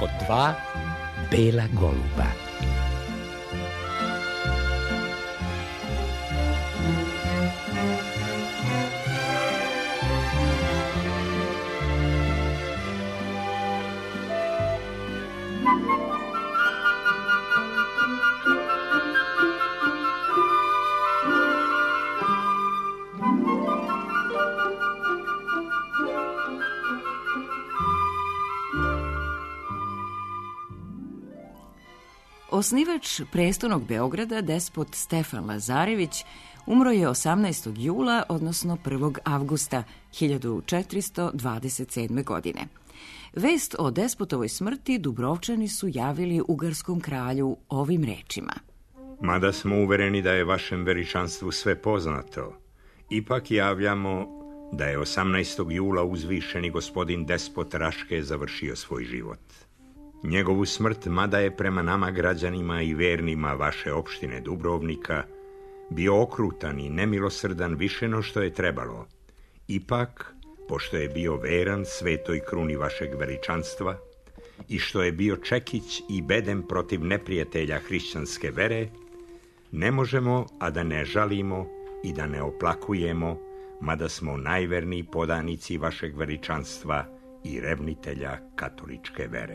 kod dva bela goluba. Osnivač prestolnog Beograda, despot Stefan Lazarević, umro je 18. jula, odnosno 1. avgusta 1427. godine. Vest o despotovoj smrti Dubrovčani su javili ugarskom kralju ovim rečima. Mada smo uvereni da je vašem veličanstvu sve poznato, ipak javljamo da je 18. jula uzvišeni gospodin despot Raške završio svoj život. Njegovu smrt, mada je prema nama građanima i vernima vaše opštine Dubrovnika bio okrutan i nemilosrdan više no što je trebalo, ipak, pošto je bio veran svetoj kruni vašeg veličanstva i što je bio čekić i bedem protiv neprijatelja hrišćanske vere, ne možemo, a da ne žalimo i da ne oplakujemo, mada smo najverniji podanici vašeg veličanstva i revnitelja katoličke vere.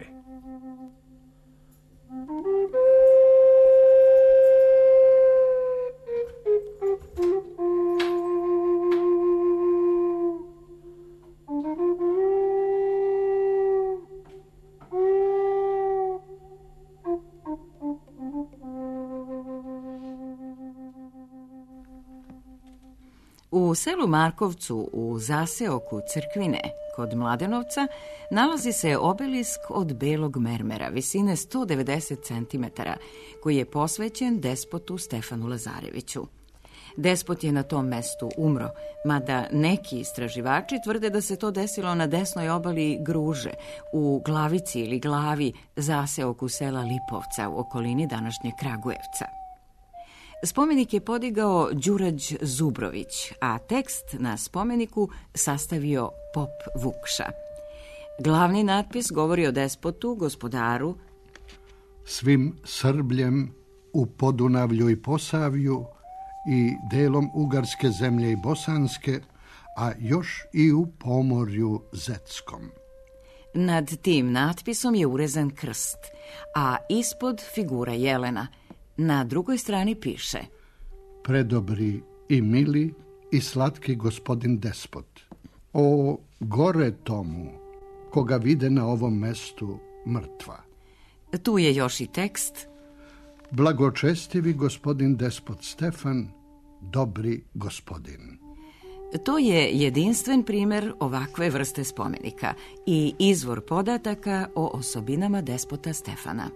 U selu Markovcu u zaseoku Crkvine kod Mladenovca nalazi se obelisk od belog mermera visine 190 cm koji je posvećen despotu Stefanu Lazareviću. Despot je na tom mestu umro, mada neki istraživači tvrde da se to desilo na desnoj obali Gruže, u Glavici ili Glavi, zaseoku sela Lipovca u okolini današnjeg Kragujevca. Spomenik je podigao Đurađ Zubrović, a tekst na spomeniku sastavio pop Vukša. Glavni natpis govori o despotu, gospodaru, svim Srbljem u Podunavlju i Posavlju i delom Ugarske zemlje i Bosanske, a još i u Pomorju Zetskom. Nad tim natpisom je urezan krst, a ispod figura jelena. Na drugoj strani piše: predobri i mili i slatki gospodin despot, o gore tomu koga vide na ovom mestu mrtva. Tu je još i tekst: blagočestivi gospodin despot Stefan, dobri gospodin. To je jedinstven primjer ovakve vrste spomenika i izvor podataka o osobinama despota Stefana.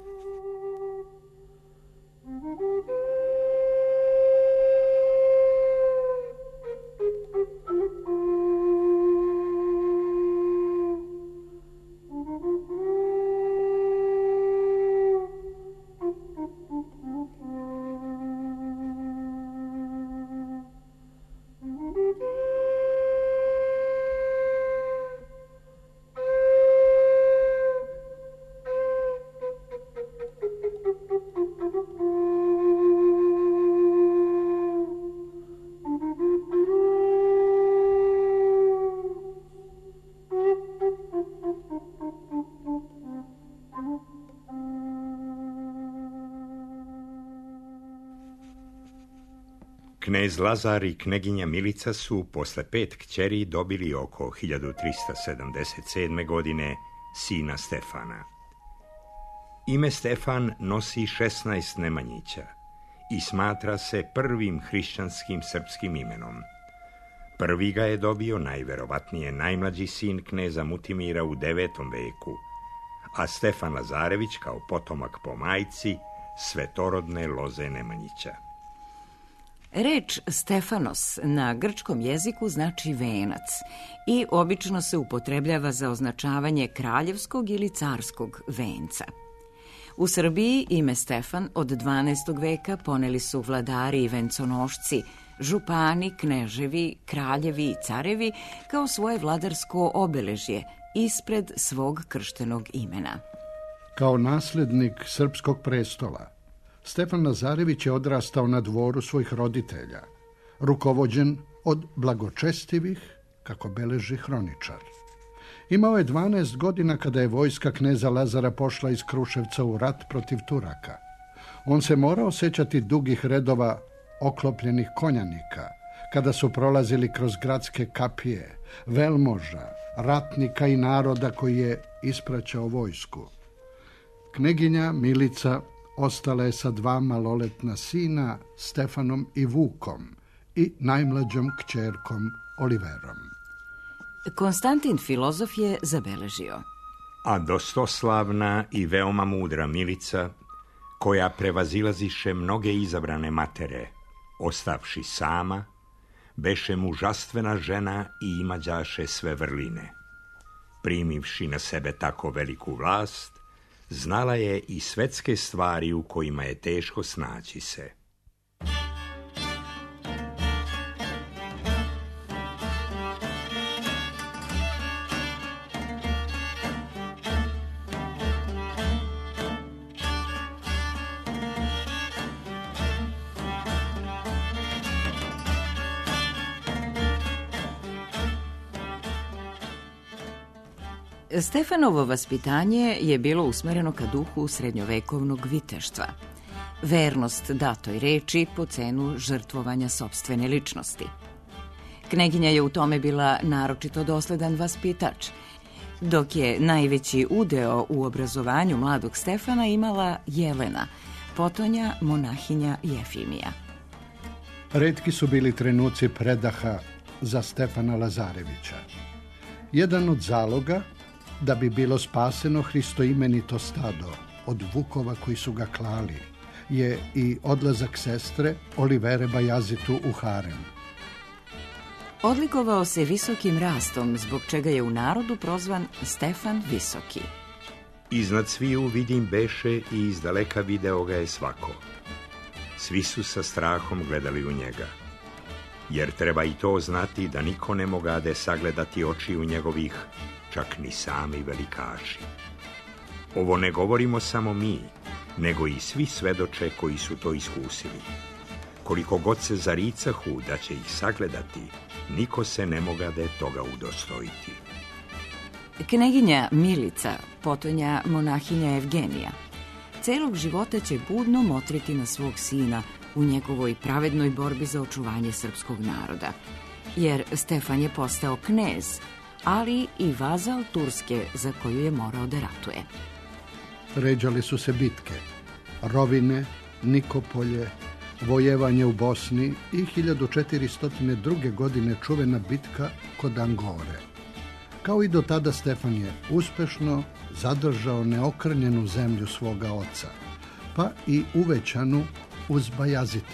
Knez Lazar i kneginja Milica su posle 5 kćeri dobili oko 1377. godine sina Stefana. Ime Stefan nosi 16 Nemanjića i smatra se prvim hrišćanskim srpskim imenom. Prvi ga je dobio najverovatnije najmlađi sin kneza Mutimira u 9. veku, a Stefan Lazarević kao potomak po majci svetorodne loze Nemanjića. Reč Stefanos na grčkom jeziku znači venac i obično se upotrebljava za označavanje kraljevskog ili carskog venca. U Srbiji ime Stefan od 12. veka poneli su vladari i venconošci, župani, kneževi, kraljevi i carevi kao svoje vladarsko obeležje ispred svog krštenog imena. Kao nasljednik srpskog prestola, Stefan Lazarević je odrastao na dvoru svojih roditelja, rukovođen od blagočestivih, kako beleži hroničar. Imao je 12 godina kada je vojska kneza Lazara pošla iz Kruševca u rat protiv Turaka. On se morao sećati dugih redova oklopljenih konjanika, kada su prolazili kroz gradske kapije, velmoža, ratnika i naroda koji je ispraćao vojsku. Kneginja Milica ostala je sa 2 maloletna sina, Stefanom i Vukom, i najmlađom kćerkom Oliverom. Konstantin filozof je zabeležio: A dostoslavna i veoma mudra Milica, koja prevazilaziše mnoge izabrane matere, ostavši sama, beše mužastvena žena i imađaše sve vrline. Primivši na sebe tako veliku vlast, znala je i svetske stvari u kojima je teško snaći se. Stefanovo vaspitanje je bilo usmereno ka duhu srednjovekovnog viteštva. Vernost datoj reči po cenu žrtvovanja sopstvene ličnosti. Kneginja je u tome bila naročito dosledan vaspitač, dok je najveći udeo u obrazovanju mladog Stefana imala Jelena, potonja monahinja Jefimija. Retki su bili trenuci predaha za Stefana Lazarevića. Jedan od zaloga da bi bilo spaseno hristoimenito stado od vukova koji su ga klali je i odlazak sestre Olivere Bajazitu u harem. Odlikovao se visokim rastom, zbog čega je u narodu prozvan Stefan Visoki. Iznad sviju vidim beše i izdaleka video ga je svako. Svi su sa strahom gledali u njega. Jer treba i to znati da niko ne mogade sagledati očiju njegovih, čak ni sami velikaši. Ovo ne govorimo samo mi, nego i svi svedoče koji su to iskusili. Koliko god se zaricahu da će ih sagledati, niko se ne mogade toga udostojiti. Kneginja Milica, potonja monahinja Evgenija, celog života će budno motriti na svog sina u njegovoj pravednoj borbi za očuvanje srpskog naroda, jer Stefan je postao knez, ali i vazal Turske za koju je morao da ratuje. Ređale su se bitke, Rovine, Nikopolje, vojevanje u Bosni i 1402. godine čuvena bitka kod Angore. Kao i do tada, Stefan je uspešno zadržao neokrnjenu zemlju svoga oca, pa i uvećanu uz Bajazita.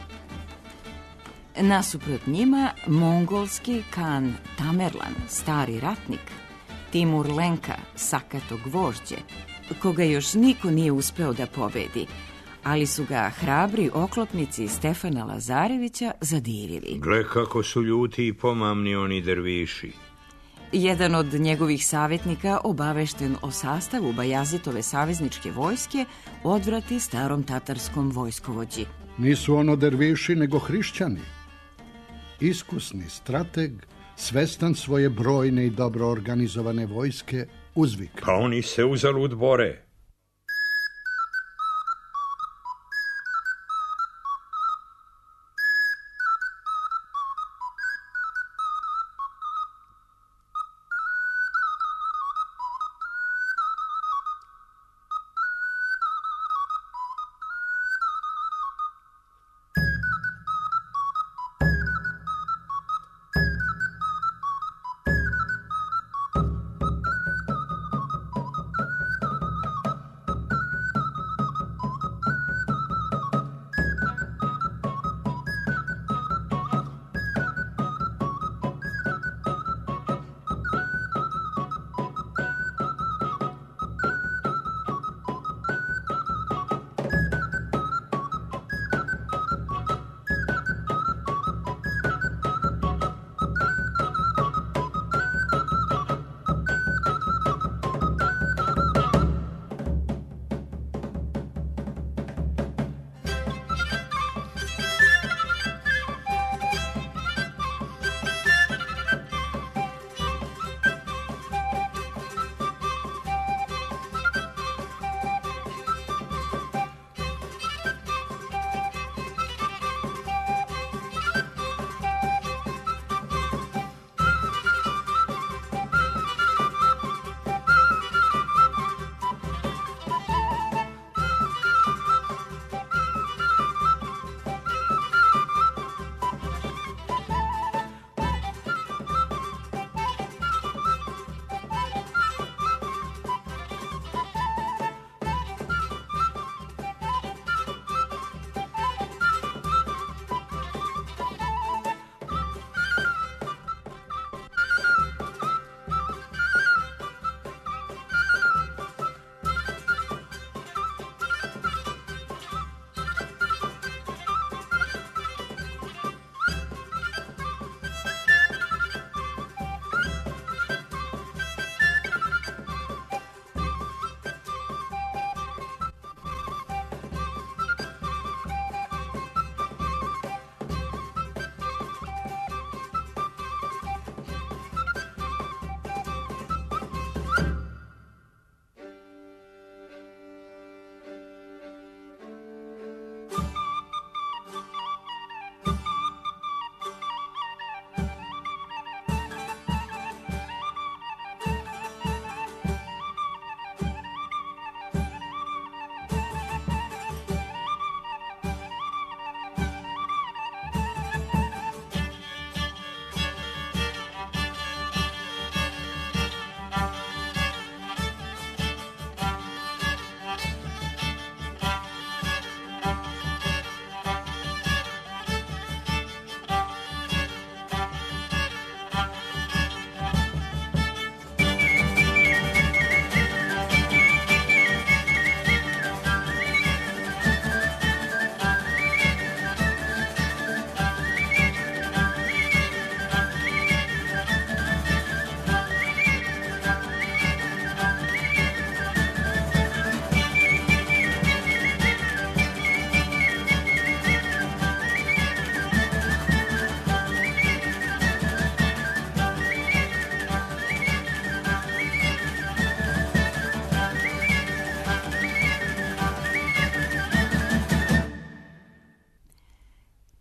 Nasuprot njima, mongolski kan Tamerlan, stari ratnik, Timur Lenka, sakatog vožđe, koga još niko nije uspeo da pobedi, ali su ga hrabri oklopnici Stefana Lazarevića zadivili. Gle kako su ljuti i pomamni oni derviši. Jedan od njegovih savjetnika, obavešten o sastavu Bajazitove savezničke vojske, odvrati starom tatarskom vojskovođi. Nisu ono derviši, nego hrišćani. Iskusni strateg, svestan svoje brojne i dobro organizovane vojske, uzvika: Pa oni se uzalud bore.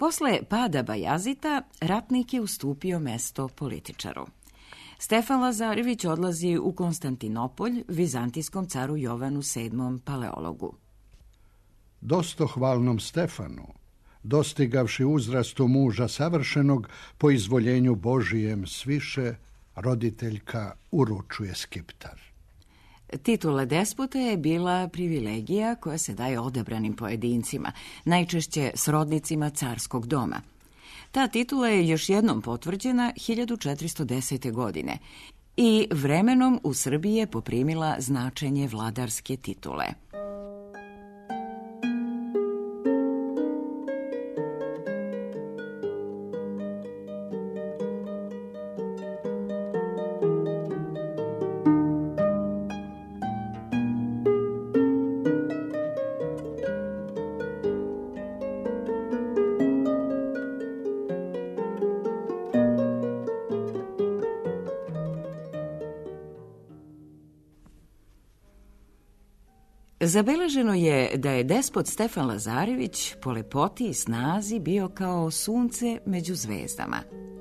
Posle pada Bajazita, ratnik je ustupio mesto političaru. Stefan Lazarević odlazi u Konstantinopolj, vizantijskom caru Jovanu VII. Paleologu. Dostohvalnom Stefanu, dostigavši uzrastu muža savršenog, po izvoljenju Božijem sviše, roditeljka uručuje skiptar. Titula despota je bila privilegija koja se daje odabranim pojedincima, najčešće srodnicima carskog doma. Ta titula je još jednom potvrđena 1410. godine i vremenom u Srbiji je poprimila značenje vladarske titule. Zabeleženo je da je despot Stefan Lazarević po lepoti i snazi bio kao sunce među zvezdama.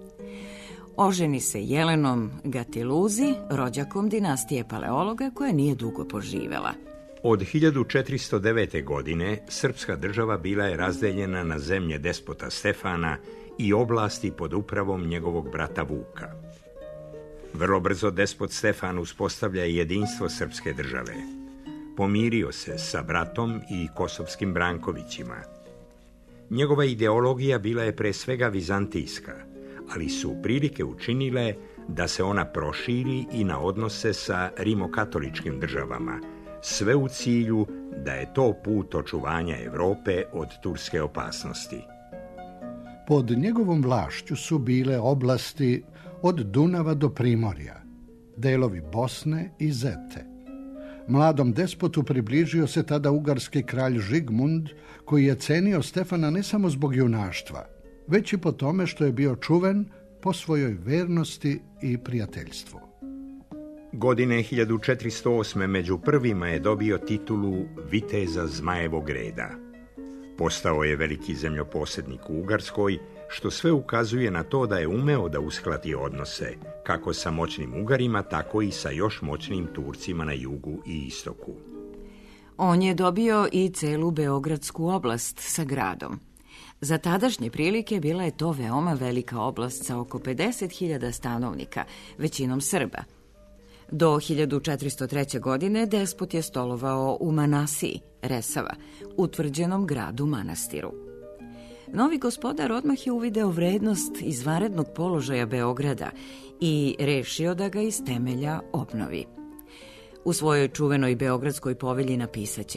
Oženi se Jelenom Gatiluzi, rođakom dinastije Paleologa koja nije dugo poživela. Od 1409. godine srpska država bila je razdeljena na zemlje despota Stefana i oblasti pod upravom njegovog brata Vuka. Vrlo brzo despot Stefan uspostavlja jedinstvo srpske države. Pomirio se sa bratom i kosovskim Brankovićima. Njegova ideologija bila je pre svega vizantijska, ali su prilike učinile da se ona proširi i na odnose sa rimokatoličkim državama, sve u cilju da je to put očuvanja Evrope od turske opasnosti. Pod njegovom vlašću su bile oblasti od Dunava do Primorja, delovi Bosne i Zete. Mladom despotu približio se tada ugarski kralj Žigmund, koji je cenio Stefana ne samo zbog junaštva, već i po tome što je bio čuven po svojoj vernosti i prijateljstvu. Godine 1408. među prvima je dobio titulu viteza Zmajevog reda. Postao je veliki zemljoposjednik u Ugarskoj, što sve ukazuje na to da je umeo da uskladi odnose, kako sa moćnim Ugarima, tako i sa još moćnim Turcima na jugu i istoku. On je dobio i celu Beogradsku oblast sa gradom. Za tadašnje prilike bila je to veoma velika oblast sa oko 50.000 stanovnika, većinom Srba. Do 1403. godine despot je stolovao u Manasiji, Resava, utvrđenom gradu manastiru. Novi gospodar odmah je uvideo vrednost izvanrednog položaja Beograda i rešio da ga iz temelja obnovi. U svojoj čuvenoj Beogradskoj povelji napisaće: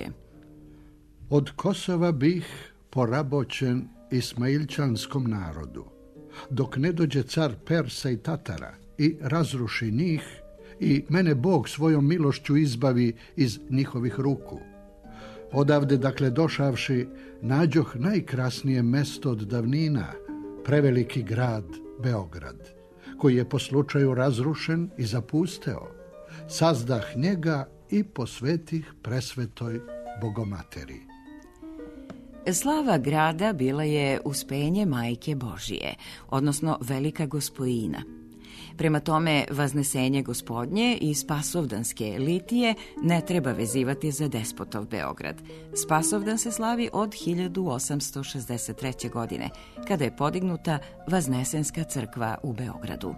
Od Kosova bih poraboćen ismailčanskom narodu, dok ne dođe car Persa i Tatara i razruši njih i mene Bog svojom milošću izbavi iz njihovih ruku. Odavde, dakle, došavši, nađoh najkrasnije mesto od davnina, preveliki grad Beograd, koji je po slučaju razrušen i zapusteo. Sazdah njega i posvetih presvetoj Bogomateri. Slava grada bila je uspenje Majke Božije, odnosno Velika Gospojina. Prema tome, vaznesenje Gospodnje i Spasovdanske litije ne treba vezivati za despotov Beograd. Spasovdan se slavi od 1863. godine, kada je podignuta Vaznesenska crkva u Beogradu.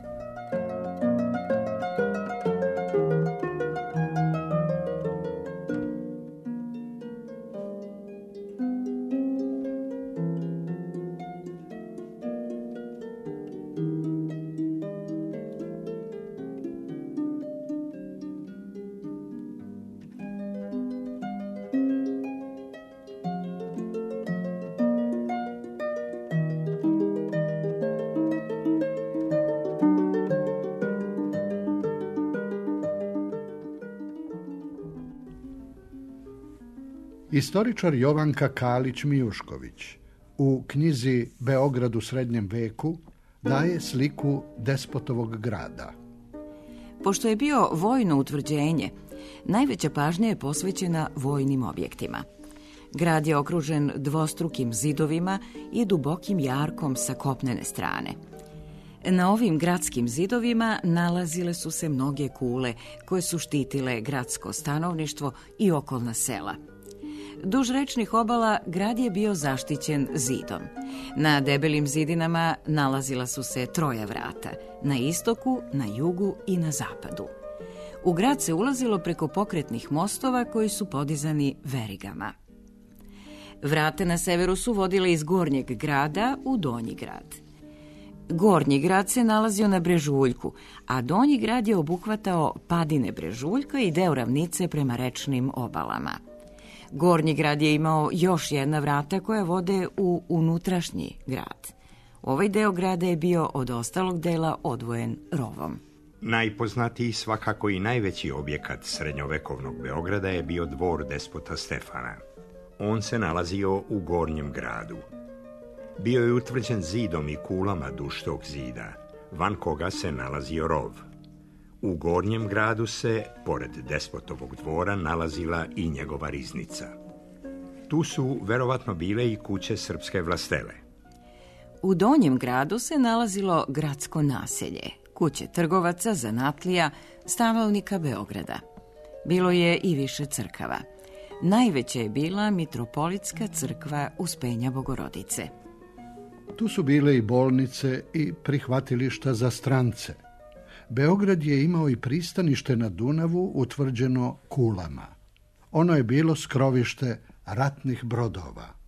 Istoričar Jovanka Kalić-Mijušković u knjizi Beograd u srednjem veku daje sliku despotovog grada. Pošto je bio vojno utvrđenje, najveća pažnja je posvećena vojnim objektima. Grad je okružen dvostrukim zidovima i dubokim jarkom sa kopnene strane. Na ovim gradskim zidovima nalazile su se mnoge kule koje su štitile gradsko stanovništvo i okolna sela. Duž rečnih obala grad je bio zaštićen zidom. Na debelim zidinama nalazila su se troja vrata, na istoku, na jugu i na zapadu. U grad se ulazilo preko pokretnih mostova koji su podizani verigama. Vrata na severu su vodile iz gornjeg grada u donji grad. Gornji grad se nalazio na brežuljku, a donji grad je obuhvatao padine brežuljka i deo ravnice prema rečnim obalama. Gornji grad je imao još jedna vrata koja vode u unutrašnji grad. Ovaj deo grada je bio od ostalog dela odvojen rovom. Najpoznatiji, svakako i najveći objekat srednjovekovnog Beograda je bio dvor despota Stefana. On se nalazio u gornjem gradu. Bio je utvrđen zidom i kulama duž tog zida, van koga se nalazio rov. U gornjem gradu se, pored despotovog dvora, nalazila i njegova riznica. Tu su verovatno bile i kuće srpske vlastele. U donjem gradu se nalazilo gradsko naselje, kuće trgovaca, zanatlija, stanovnika Beograda. Bilo je i više crkava. Najveća je bila mitropolitska crkva Uspenja Bogorodice. Tu su bile i bolnice i prihvatilišta za strance. Beograd je imao i pristanište na Dunavu utvrđeno kulama. Ono je bilo skrovište ratnih brodova.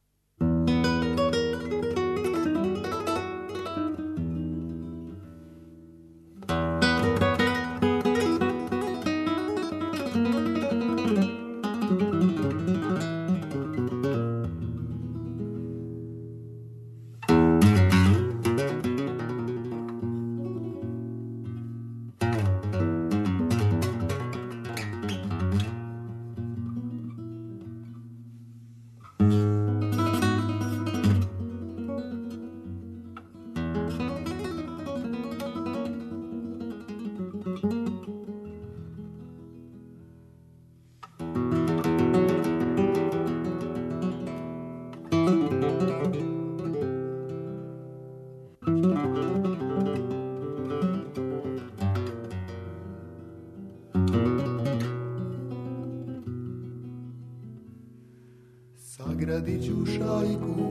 Sagradit ću šajku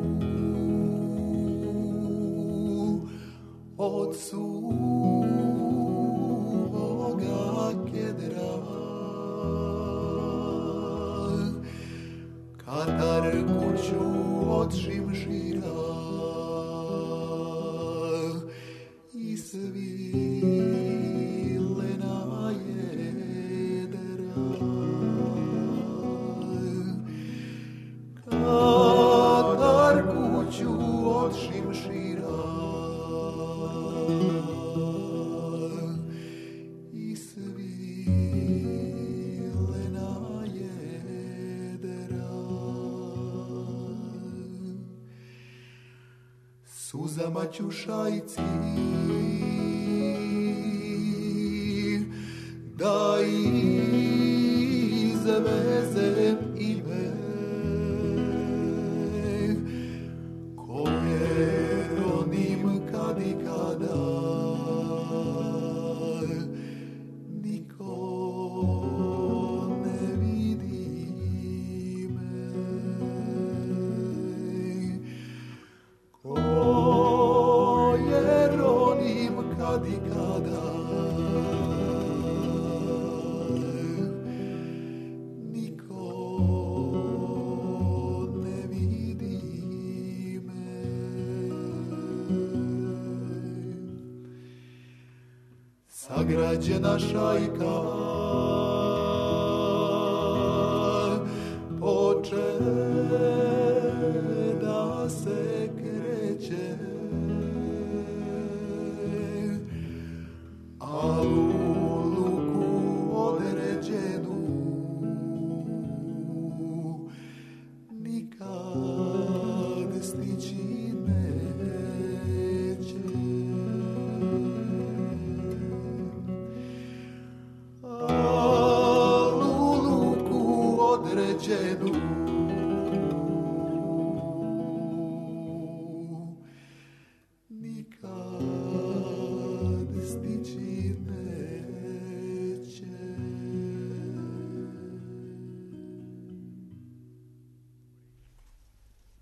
od suvoga kedra, Katar kuću od šimšira i svilena jedra. Katar kuću od šimšira i svilena jedra. Suzama ću šajci da izvezem ime koje ronim kad i kada niko ne vidi me, koje ronim kad i kada sagrađena šajka poče da se kreće, a u luku određenu nikad stići neće. Oh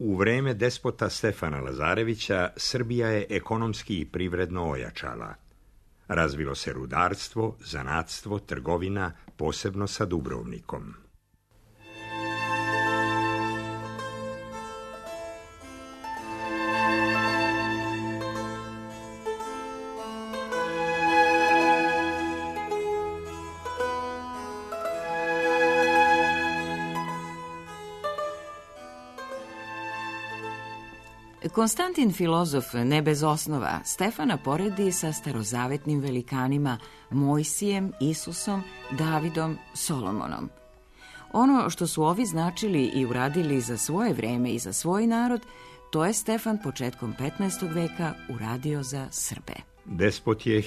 U vreme despota Stefana Lazarevića Srbija je ekonomski i privredno ojačala. Razvilo se rudarstvo, zanatstvo, trgovina, posebno sa Dubrovnikom. Konstantin filozof ne bez osnova Stefana poredi sa starozavetnim velikanima Mojsijem, Isusom, Davidom, Solomonom. Ono što su ovi značili i uradili za svoje vreme i za svoj narod, to je Stefan početkom 15. veka uradio za Srbe. Despot je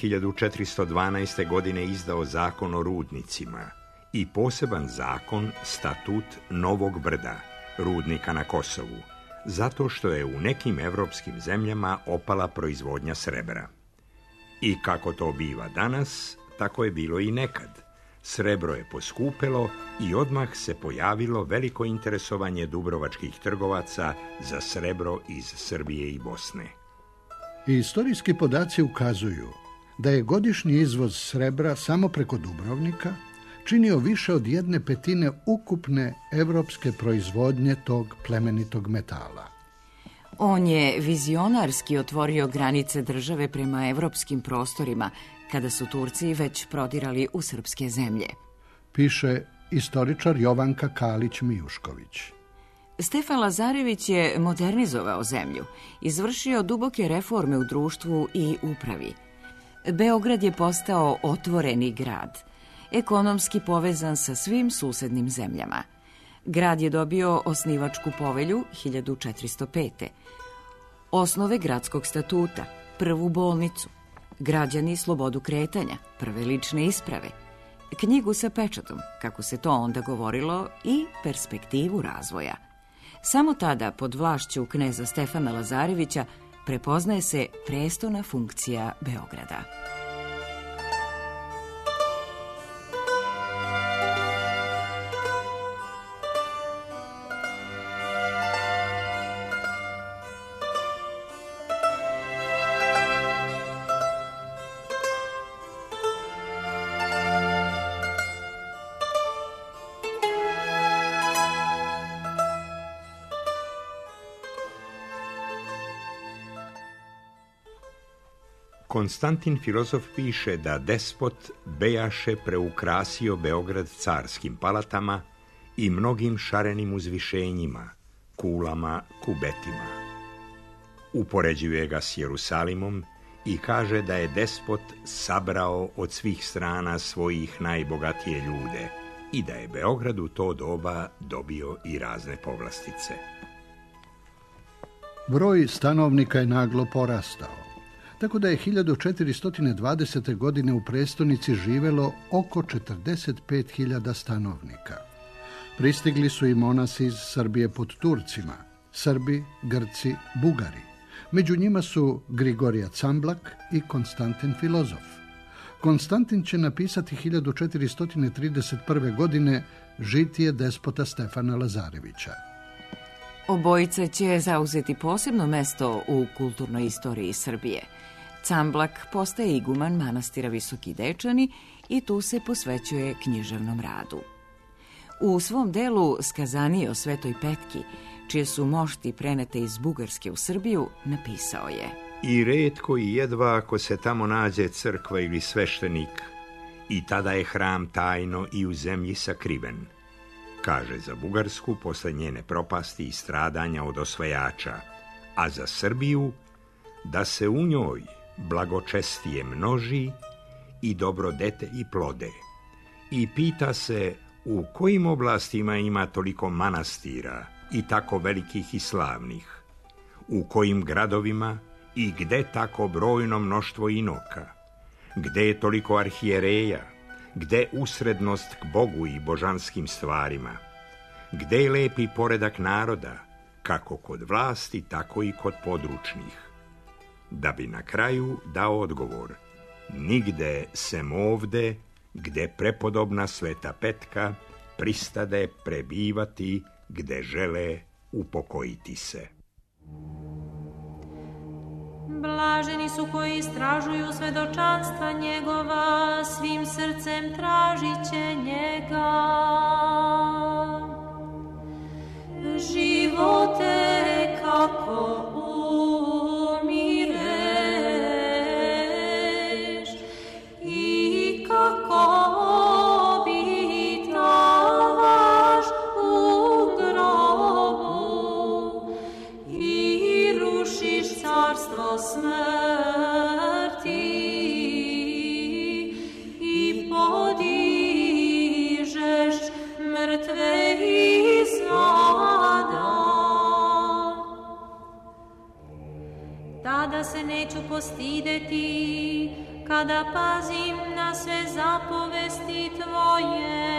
1412. godine izdao zakon o rudnicima i poseban zakon, statut Novog Brda, rudnika na Kosovu, zato što je u nekim evropskim zemljama opala proizvodnja srebra. I kako to biva danas, tako je bilo i nekad. Srebro je poskupelo i odmah se pojavilo veliko interesovanje dubrovačkih trgovaca za srebro iz Srbije i Bosne. Istorijski podaci ukazuju da je godišnji izvoz srebra samo preko Dubrovnika činio više od 1/5 ukupne evropske proizvodnje tog plemenitog metala. On je vizionarski otvorio granice države prema evropskim prostorima, kada su Turci već prodirali u srpske zemlje. Piše istoričar Jovanka Kalić-Mijušković. Stefan Lazarević je modernizovao zemlju, izvršio duboke reforme u društvu i upravi. Beograd je postao otvoreni grad, ekonomski povezan sa svim susednim zemljama. Grad je dobio osnivačku povelju 1405. Osnove gradskog statuta, prvu bolnicu, građani slobodu kretanja, prve lične isprave, knjigu sa pečatom, kako se to onda govorilo, i perspektivu razvoja. Samo tada, pod vlašću kneza Stefana Lazarevića, prepoznaje se prestolna funkcija Beograda. Konstantin filozof piše da despot bejaše preukrasio Beograd carskim palatama i mnogim šarenim uzvišenjima, kulama, kubetima. Upoređuje ga s Jerusalimom i kaže da je despot sabrao od svih strana svojih najbogatije ljude i da je Beograd u to doba dobio i razne povlastice. Broj stanovnika je naglo porastao, tako da je 1420. godine u prestonici živelo oko 45.000 stanovnika. Pristigli su i monasi iz Srbije pod Turcima, Srbi, Grci, Bugari. Među njima su Grigorije Camblak i Konstantin filozof. Konstantin će napisati 1431. godine žitije despota Stefana Lazarevića. Obojica će zauzeti posebno mesto u kulturnoj istoriji Srbije. Camblak postaje iguman manastira Visoki Dečani i tu se posvećuje književnom radu. U svom delu Skazanije o Svetoj Petki, čije su mošti prenete iz Bugarske u Srbiju, napisao je: I retko i jedva ako se tamo nađe crkva ili sveštenik, i tada je hram tajno i u zemlji sakriven. Kaže za Bugarsku posle njene propasti i stradanja od osvajača, a za Srbiju da se u njoj blagočestije množi i dobrodete i plode. I pita se u kojim oblastima ima toliko manastira i tako velikih i slavnih, u kojim gradovima i gde tako brojno mnoštvo inoka, gde je toliko arhijereja, gde usrednost k Bogu i božanskim stvarima, gde je lepi poredak naroda, kako kod vlasti, tako i kod područnih. Da bi na kraju dao odgovor: nigde sem ovde, gde prepodobna Sveta Petka pristade prebivati gde žele upokojiti se. Blaženi su koji istražuju svedočanstva njegova, svim srcem tražit će njega. Živote kako umireš i kako obitavaš u grobu i rušiš carstvo smrti i podižeš mrtve iz ada. Tada se neću postideti kada pazim na sve zapovesti tvoje.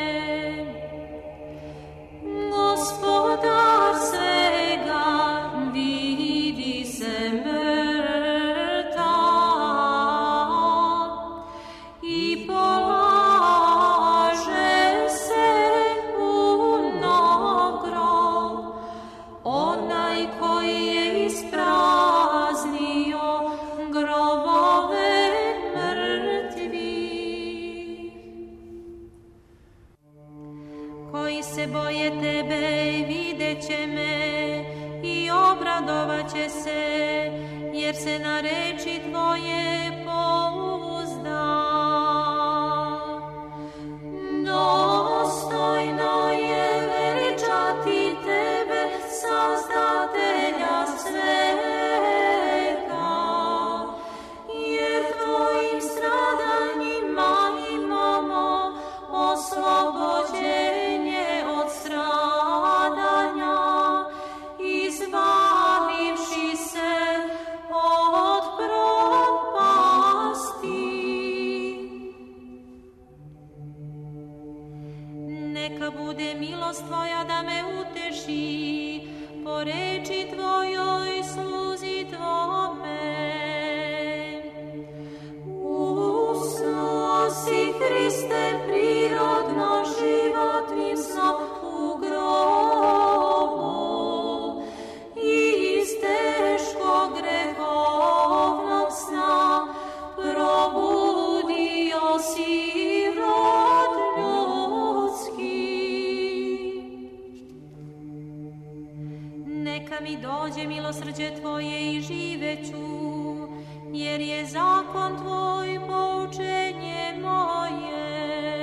Gospodar svega vidi se mrtav i polaže se u nov grob. Onaj koji je ispraznio grobove mrtvih. Koji se boje tebe vidjet će me i obradovat će se, jer se na reči tvoje pouzda. Dostojno je veličati tebe, Sazdatelja svega, jer tvojim stradanjima imamo oslobođenje od stradanja, izbavivši se od propasti. Neka bude milost tvoja da me uteši, po reči tvojoj sluzi tvome. Usnosi Hriste prirodno životnim snom u grobu i iz teškog grehovnog sna probudio si rod ljudski. Neka mi dođe milosrđe tvoje i živeću, jer je zakon tvoj poučenje moje.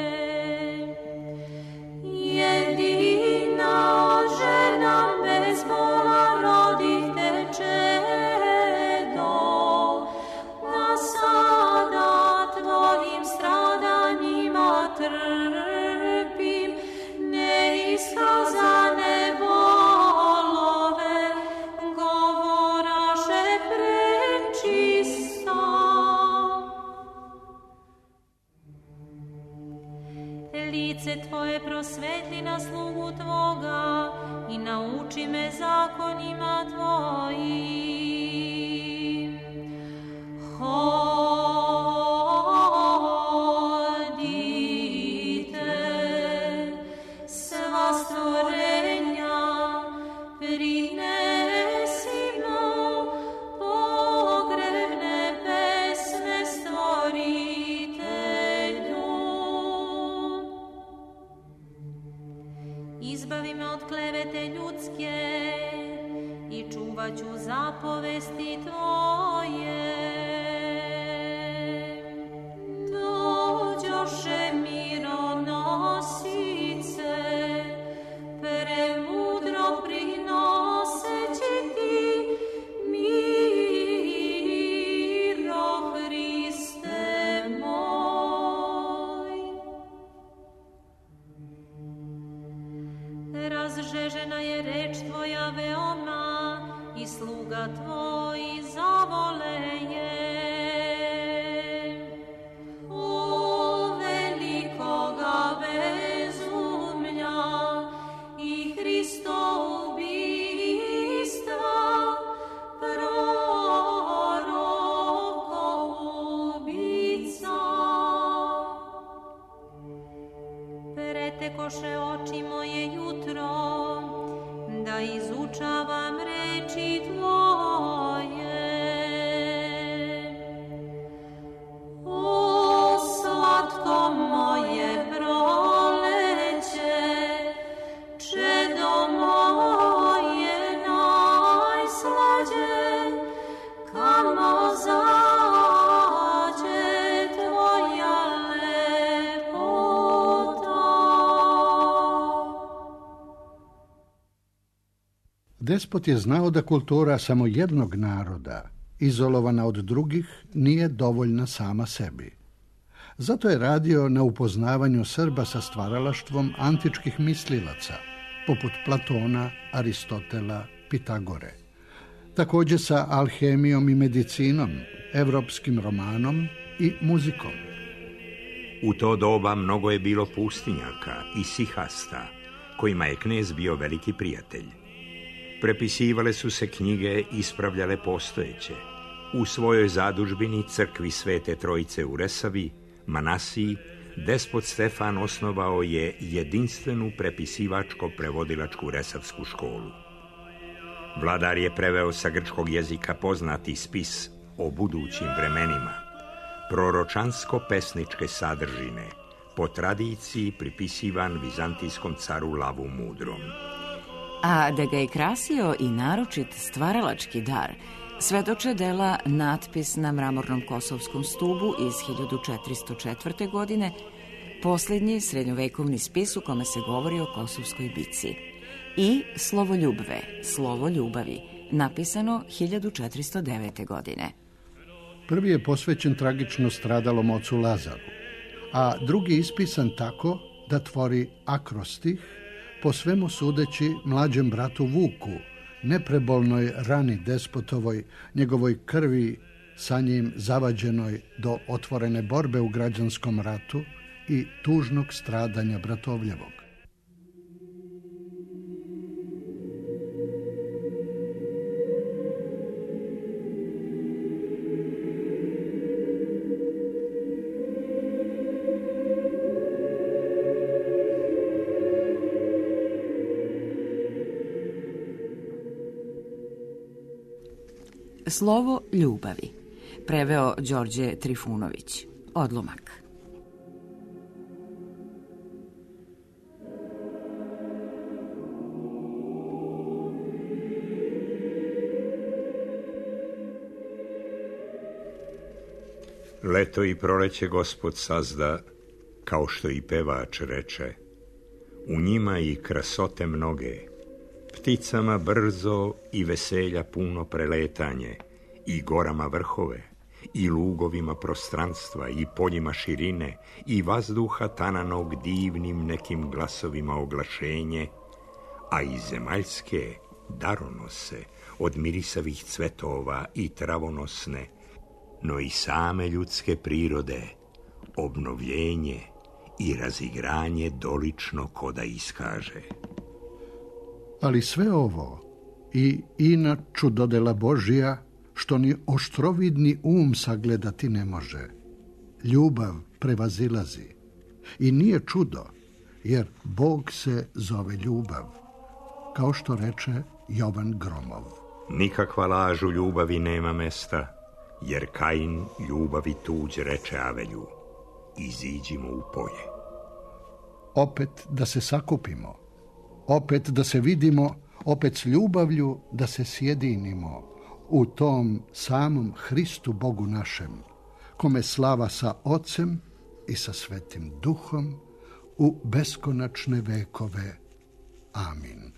Jedina žena bez bola rodih te čedo, a sada tvojim stradanjima trpim neiskazane bolove, govoraše prečista. Lice tvoje prosvetli na slugu tvoga i nauči me zakonima tvojim. Hodite, sva stvorenja, prinesimo pogrebne pesme stvoritelju. Izbavi me od klevete ljudske i čuvat ću zapovesti tvoje. Dođoše mironosice, premudro prinoseći ti miro, Hriste moj. Razžežena je reč tvoja veoma i sluga tvoj zavole je. O velikoga bezumlja i Hristoubistva, prorokoubica. Pretekoše oči moje jutro, da izučavam reči tvoje. O, slatko moje proleće, čedo moje najslađe, kamo zađe tvoja lepota. Despot je znao da kultura samo jednog naroda, izolovana od drugih, nije dovoljna sama sebi. Zato je radio na upoznavanju Srba sa stvaralaštvom antičkih mislilaca, poput Platona, Aristotela, Pitagore. Također sa alhemijom i medicinom, evropskim romanom i muzikom. U to doba mnogo je bilo pustinjaka i sihasta, kojima je knez bio veliki prijatelj. Prepisivale su se knjige, ispravljale postojeće. U svojoj zadužbini crkvi Svete Trojice u Resavi, Manasiji, despot Stefan osnovao je jedinstvenu prepisivačko-prevodilačku resavsku školu. Vladar je preveo sa grčkog jezika poznati spis o budućim vremenima, proročansko-pesničke sadržine, po tradiciji pripisivan vizantijskom caru Lavu Mudrom. A da ga je krasio i naročit stvaralački dar, svedoče dela Natpis na mramornom kosovskom stubu iz 1404. godine, posljednji srednjovekovni spis u kome se govori o Kosovskoj bici, i Slovoljubve, Slovo ljubavi, napisano 1409. godine. Prvi je posvećen tragično stradalom ocu Lazaru, a drugi ispisan tako da tvori akrostih, po svemu sudeći mlađem bratu Vuku, neprebolnoj rani despotovoj, njegovoj krvi sa njim zavađenoj do otvorene borbe u građanskom ratu i tužnog stradanja bratovljevog. Slovo ljubavi, preveo Đorđe Trifunović. Odlomak. Leto i proleće Gospod sazda, kao što i pevač reče, u njima i krasote mnoge, pticama brzo i veselja puno preletanje, i gorama vrhove, i lugovima prostranstva, i poljima širine, i vazduha tananog divnim nekim glasovima oglašenje, a i zemaljske daronose od mirisavih cvetova i travonosne, no i same ljudske prirode, obnovljenje i razigranje dolično ko da iskaže. Ali sve ovo i ina čudodela Božija, što ni oštrovidni sagledati ne može. Ljubav prevazilazi. I nije čudo, jer Bog se zove ljubav, kao što reče Jovan Gromov. Nikakva laž u ljubavi nema mesta, jer Kain ljubavi tuđ reče Avelju, iziđimo u polje. Opet da se sakupimo, opet da se vidimo, opet s ljubavlju da se sjedinimo u tom samom Hristu Bogu našem, kome slava sa Ocem i sa Svetim Duhom u beskonačne vekove. Amin.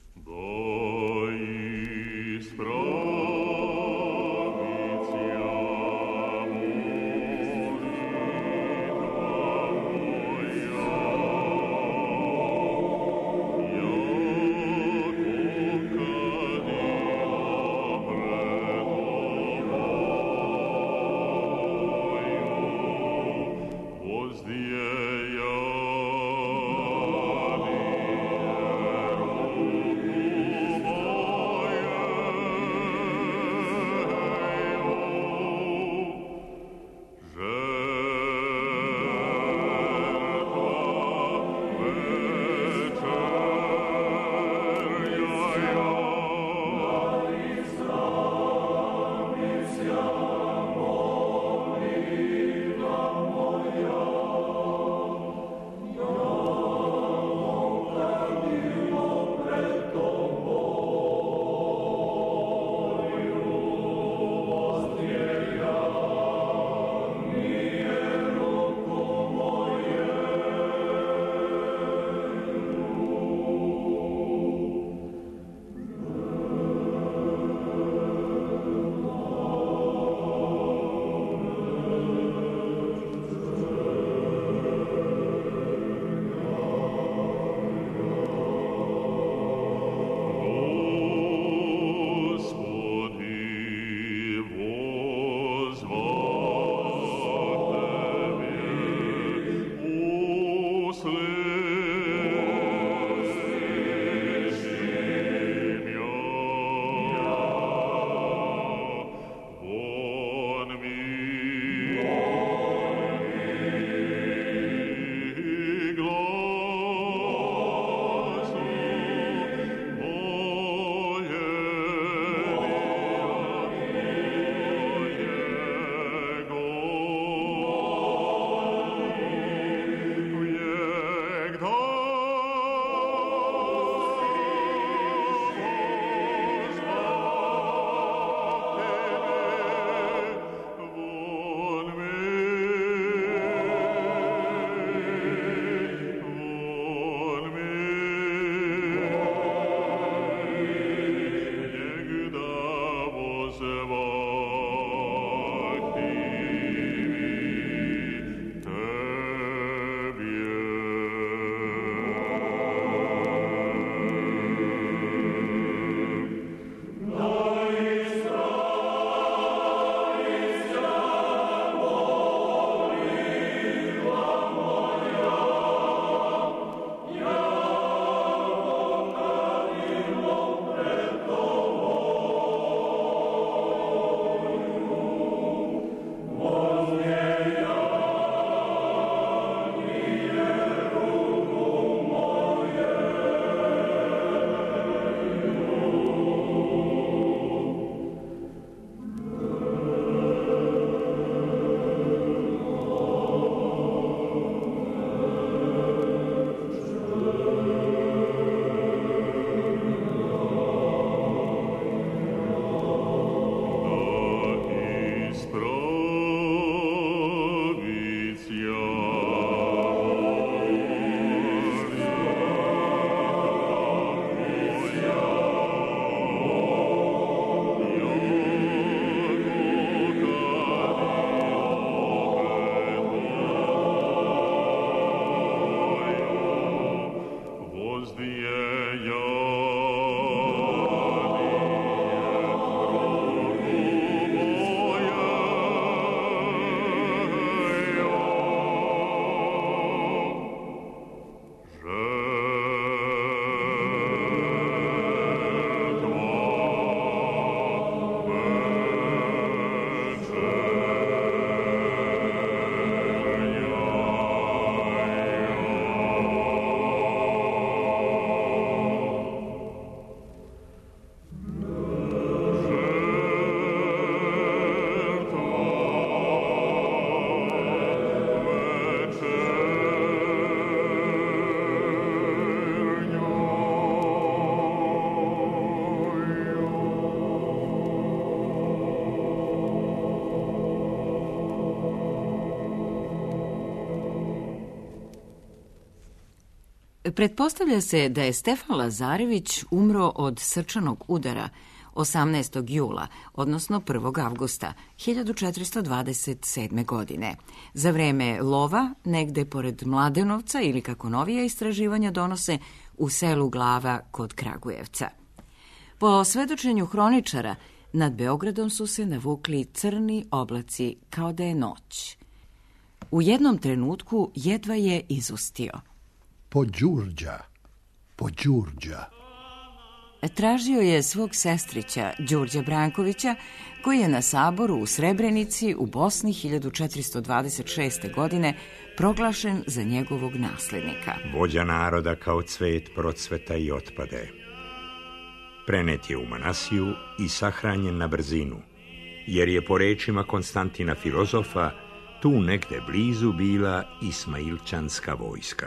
Pretpostavlja se da je Stefan Lazarević umro od srčanog udara 18. jula, odnosno 1. avgusta 1427. godine. Za vreme lova, negde pored Mladenovca ili kako novija istraživanja donose, u selu Glava kod Kragujevca. Po svedočenju hroničara, nad Beogradom su se navukli crni oblaci kao da je noć. U jednom trenutku jedva je izustio. Pođurđa, Pođurđa. Tražio je svog sestrića, Đurđa Brankovića, koji je na saboru u Srebrenici u Bosni 1426. godine proglašen za njegovog naslednika. Vođa naroda kao cvet procveta i otpade. Prenet je u Manasiju i sahranjen na brzinu, jer je po rečima Konstantina filozofa tu negde blizu bila Ismailčanska vojska.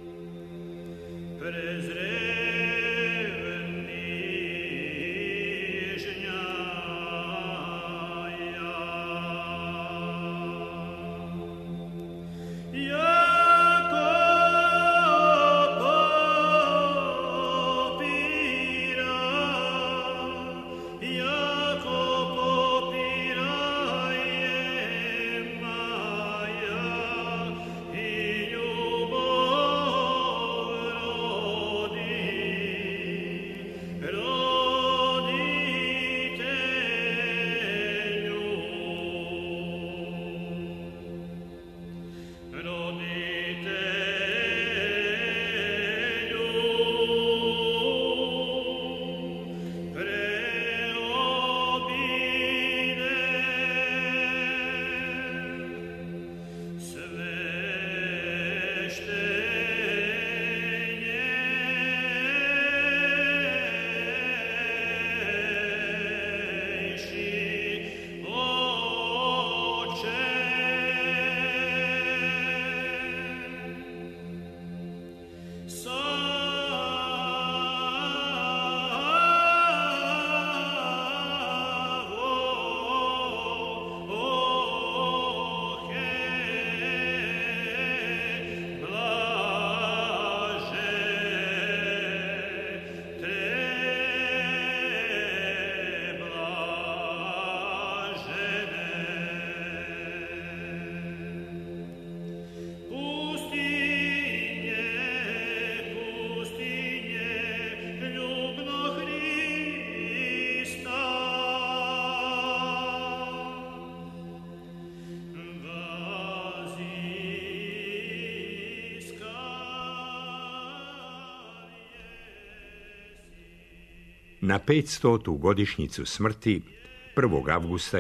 Na 500. godišnjicu smrti, 1. avgusta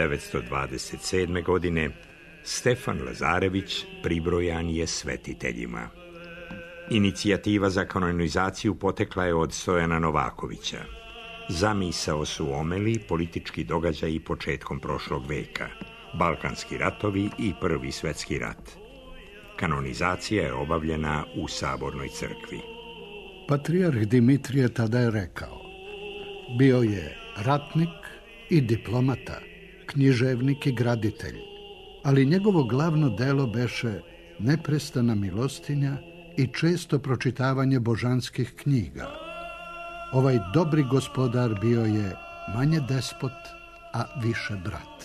1927. godine, Stefan Lazarević pribrojan je svetiteljima. Inicijativa za kanonizaciju potekla je od Stojana Novakovića. Zamisao su omeli politički događaji početkom prošlog veka, Balkanski ratovi i Prvi svetski rat. Kanonizacija je obavljena u Sabornoj crkvi. Patrijarh Dimitrije tada je rekao: bio je ratnik i diplomata, književnik i graditelj, ali njegovo glavno delo beše neprestana milostinja i često pročitavanje božanskih knjiga. Ovaj dobri gospodar bio je manje despot, a više brat.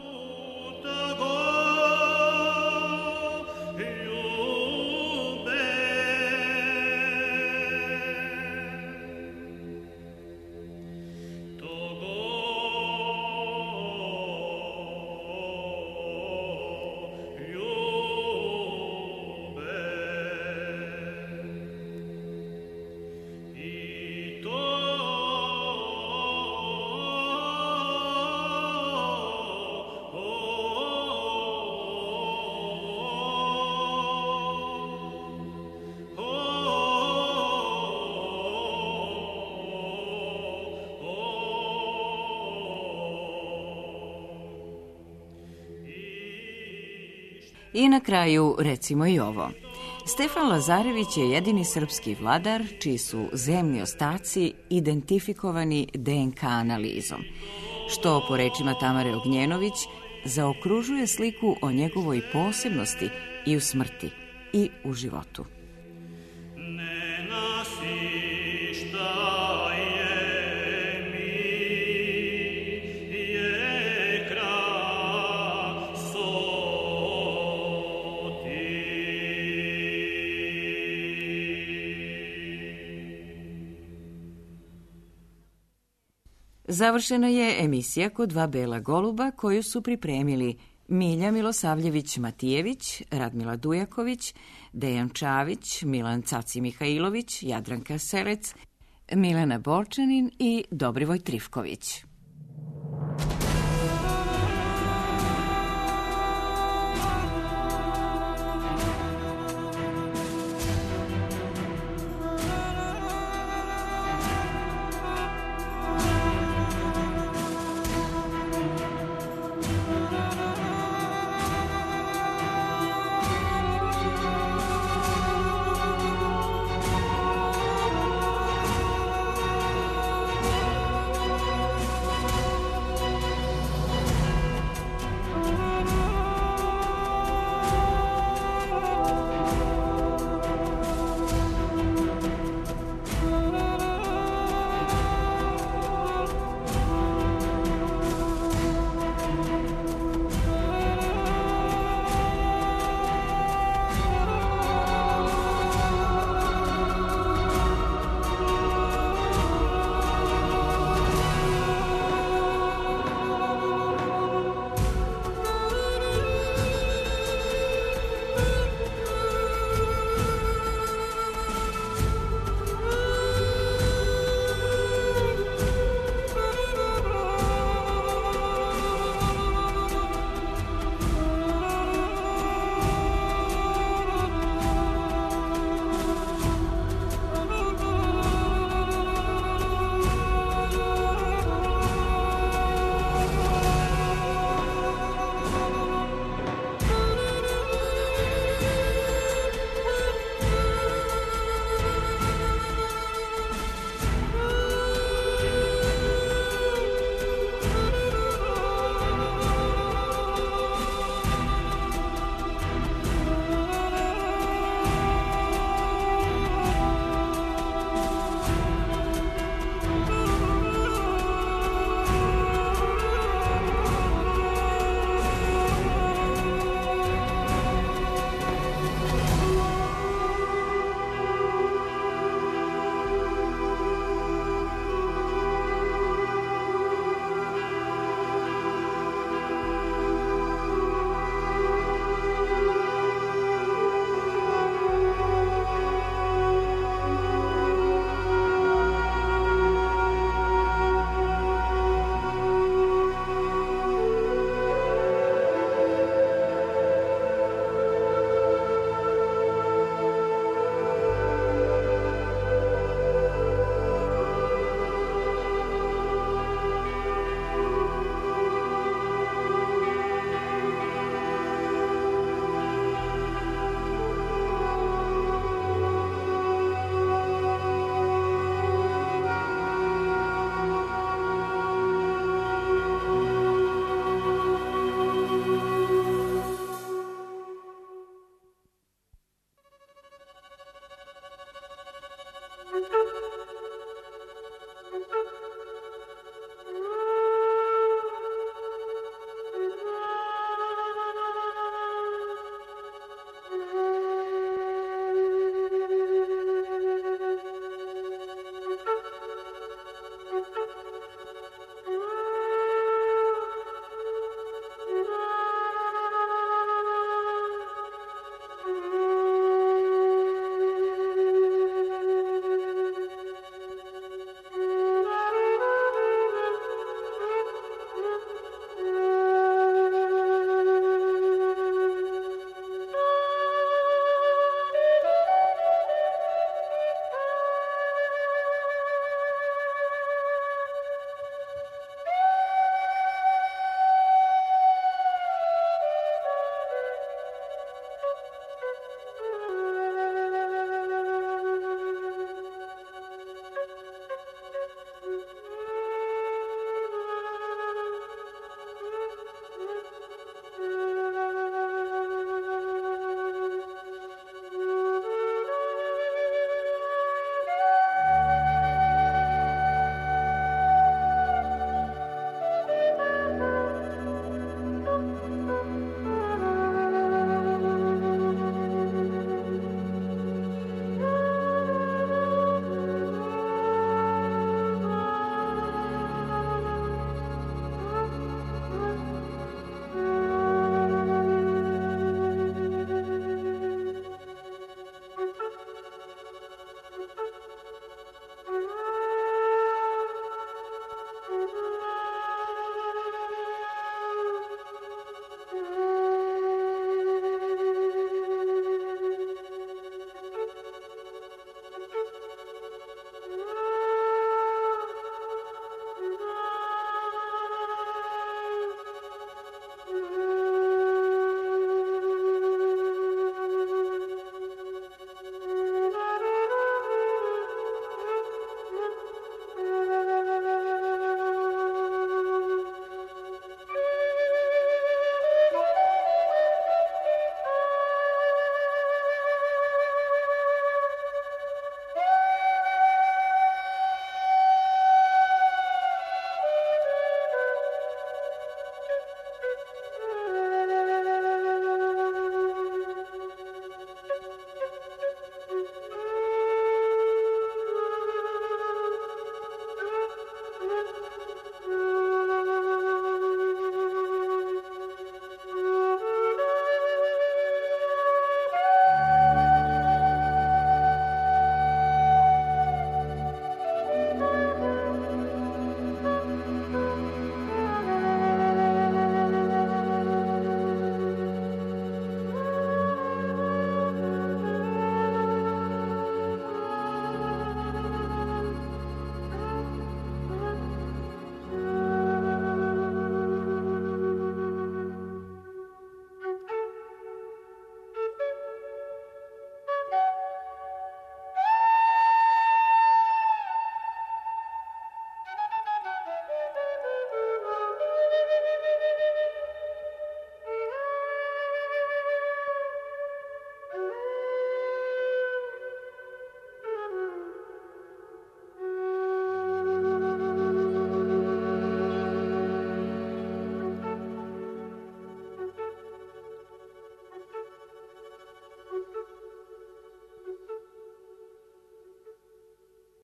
I na kraju recimo i ovo. Stefan Lazarević je jedini srpski vladar čiji su zemni ostaci identifikovani DNK analizom, što, po rečima Tamare Ognjenović, zaokružuje sliku o njegovoj posebnosti i u smrti i u životu. Ne Završena je emisija Kod dva bela goluba koju su pripremili Milja Milosavljević-Matijević, Radmila Dujaković, Dejan Čavić, Milan Caci Mihajlović, Jadranka Selec, Milena Borčanin i Dobrivoj Trifković.